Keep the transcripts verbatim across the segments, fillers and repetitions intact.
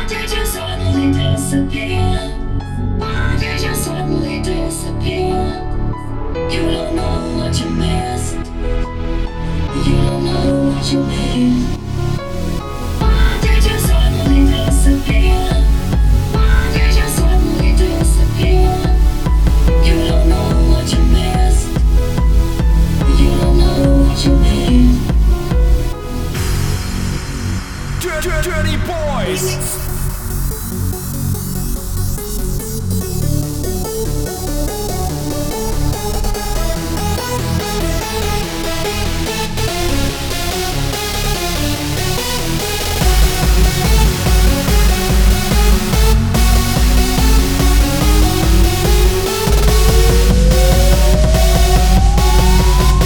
did you suddenly disappear? Why did you suddenly disappear? You don't know what you missed. You don't know what you missed. Why did you suddenly disappear? Why did you suddenly disappear? You don't know what you missed. You don't know what you missed. Dirty Boys.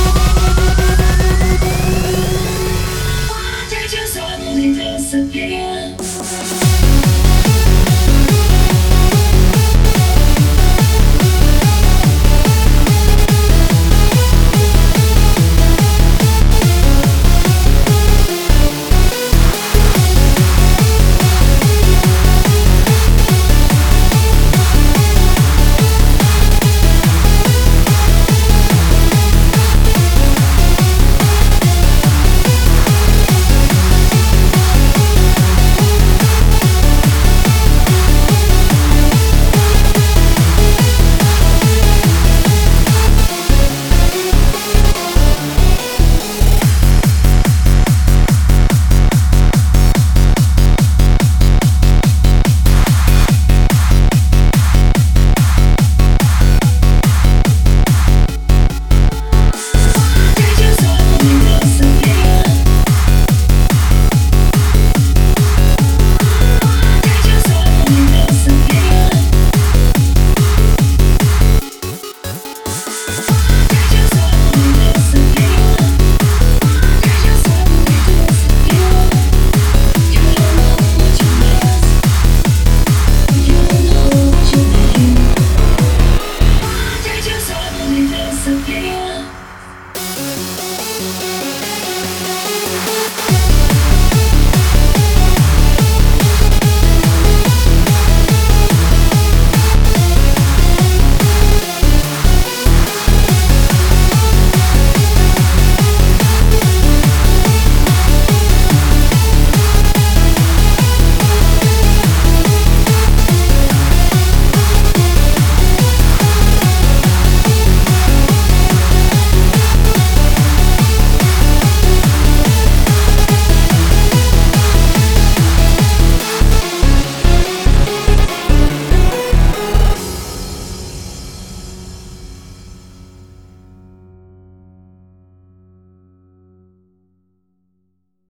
Why did you suddenly disappear?